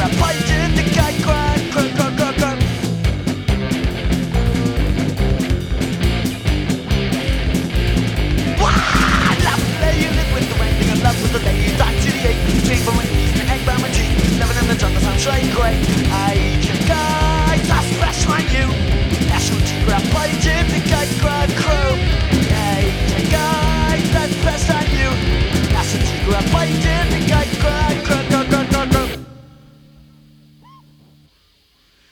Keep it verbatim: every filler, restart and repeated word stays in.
rap fighting the guy crack, crack, crack, crack, crack. Wah! Love playing it with the rain, and love with the lady, back to the eight, three from my knees, and egg by my cheek, living in the jungle, sounds straight great.